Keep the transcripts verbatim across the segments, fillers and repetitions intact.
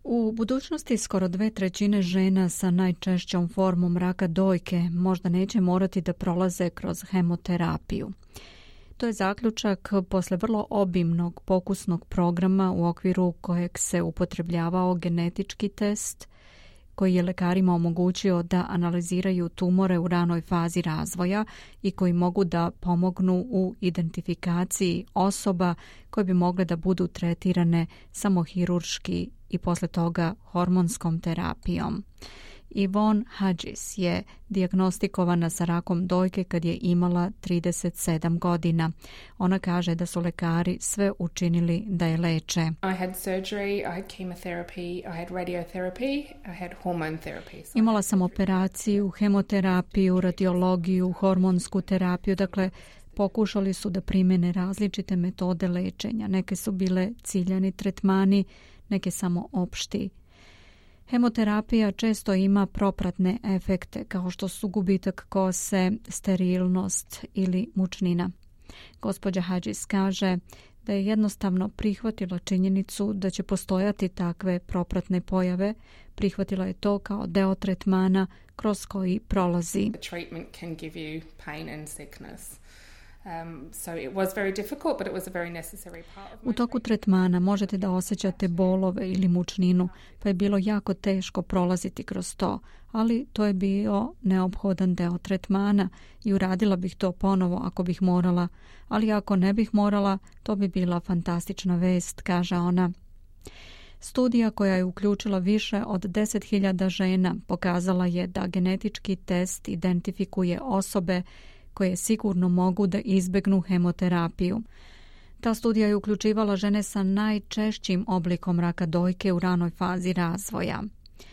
U budućnosti skoro dve trećine žena sa najčešćom formom raka dojke možda neće morati da prolaze kroz hemoterapiju. To je zaključak posle vrlo obimnog pokusnog programa u okviru kojeg se upotrebljavao genetički test koji je lekarima omogućio da analiziraju tumore u ranoj fazi razvoja i koji mogu da pomognu u identifikaciji osoba koje bi mogle da budu tretirane samo hirurški i posle toga hormonskom terapijom. Yvonne Hodges je dijagnostikovana sa rakom dojke kad je imala trideset sedam godina. Ona kaže da su lekari sve učinili da je leče. I had surgery, I had chemotherapy, I had radiotherapy, I had hormone therapy. Imala sam operaciju, hemoterapiju, radiologiju, hormonsku terapiju, dakle pokušali su da primene različite metode lečenja. Neke su bile ciljani tretmani, neke samo opšti. Hemoterapija često ima propratne efekte kao što su gubitak kose, sterilnost ili mučnina. Gospođa Hodges kaže da je jednostavno prihvatila činjenicu da će postojati takve propratne pojave. Prihvatila je to kao deo tretmana kroz koji prolazi. The treatment can give you pain and sickness. Um, so it was very difficult, but it was a very necessary part of my U toku tretmana možete da osjećate bolove ili mučninu, pa je bilo jako teško prolaziti kroz to, ali to je bio neophodan deo tretmana i uradila bih to ponovo ako bih morala, ali ako ne bih morala, to bi bila fantastična vest, kaže ona. Studija koja je uključila više od deset hiljada žena pokazala je da genetički test identifikuje osobe koje sigurno mogu da izbegnu hemoterapiju. Ta studija je uključivala žene sa najčešćim oblikom raka dojke u ranoj fazi razvoja.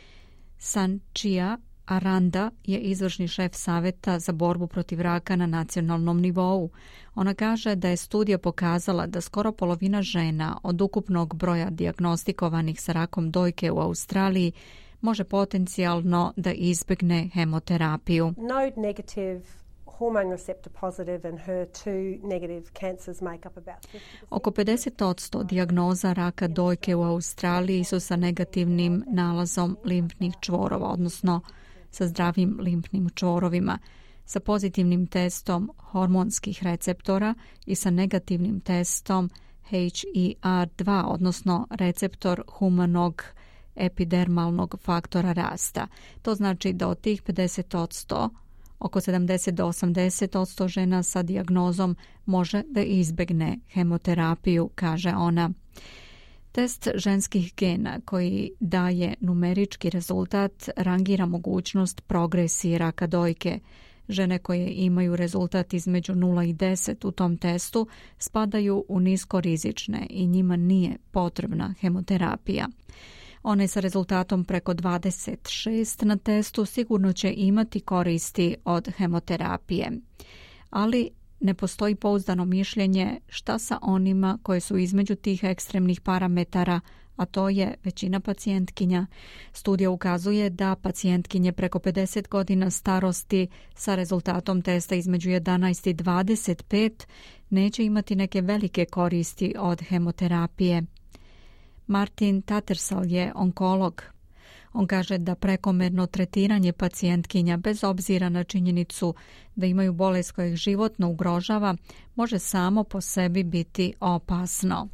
Sanchia Aranda je izvršni šef saveta za borbu protiv raka na nacionalnom nivou. Ona kaže da je studija pokazala da skoro polovina žena od ukupnog broja dijagnostikovanih sa rakom dojke u Australiji može potencijalno da izbegne hemoterapiju. Node negative hormone receptor positive and H E R two negative cancers make up about fifty percent. Oko pedeset posto dijagnoza raka dojke u Australiji su sa negativnim nalazom limfnih čvorova, odnosno sa zdravim limfnim čvorovima, sa pozitivnim testom hormonskih receptora i sa negativnim testom H E R dva, odnosno receptor humanog epidermalnog faktora rasta. To znači da od tih pedeset posto oko sedamdeset do osamdeset posto žena sa dijagnozom može da izbegne hemoterapiju, kaže ona. Test ženskih gena koji daje numerički rezultat rangira mogućnost progresije raka dojke. Žene koje imaju rezultat između nula i deset u tom testu spadaju u niskorizične i njima nije potrebna hemoterapija. One sa rezultatom preko dvadeset šest na testu sigurno će imati koristi od hemoterapije, ali ne postoji pouzdano mišljenje šta sa onima koje su između tih ekstremnih parametara, a to je većina pacijentkinja. Studija ukazuje da pacijentkinje preko pedeset godina starosti sa rezultatom testa između jedanaest i dvadeset pet neće imati neke velike koristi od hemoterapije. Martin Tattersall je onkolog. On kaže da prekomerno tretiranje pacijentkinja bez obzira na činjenicu da imaju bolest koja ih životno ugrožava može samo po sebi biti opasno.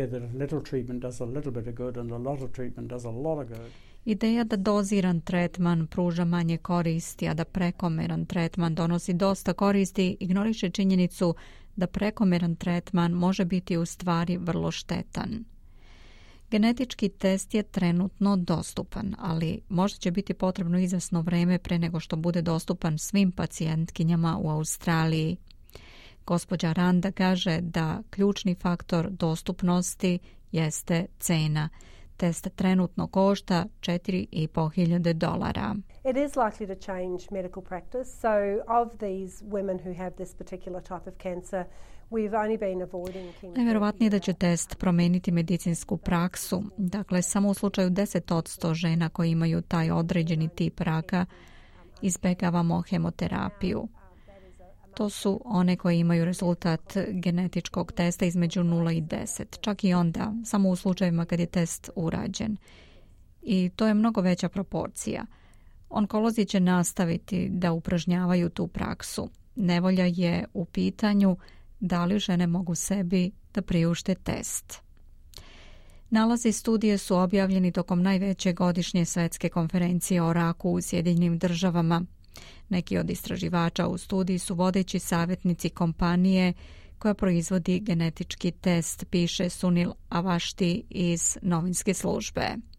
Ideja da doziran tretman pruža manje koristi, a da prekomeran tretman donosi dosta koristi, ignoriše činjenicu da prekomeran tretman može biti u stvari vrlo štetan. Genetički test je trenutno dostupan, ali možda će biti potrebno izvesno vreme pre nego što bude dostupan svim pacijentkinjama u Australiji. Gospođa Randa kaže da ključni faktor dostupnosti jeste cena. Test trenutno košta četiri i po hiljade dolara. It is likely to change medical practice. So of these women who have this particular type of cancer, we've only been avoiding chemotherapy. Najverovatnije da će test promeniti medicinsku praksu. Dakle, samo u slučaju deset posto žena koji imaju taj određeni tip raka izbegavamo hemoterapiju. To su one koje imaju rezultat genetičkog testa između nula i deset. Čak i onda, samo u slučajevima kad je test urađen. i to je mnogo veća proporcija. Onkolozi će nastaviti da upražnjavaju tu praksu. Nevolja je u pitanju da li žene mogu sebi da priušte test. Nalazi studije su objavljeni tokom najveće godišnje svetske konferencije o raku u Sjedinjenim državama. Neki od istraživača u studiji su vodeći savjetnici kompanije koja proizvodi genetički test, piše Sunil Avashti iz novinske službe.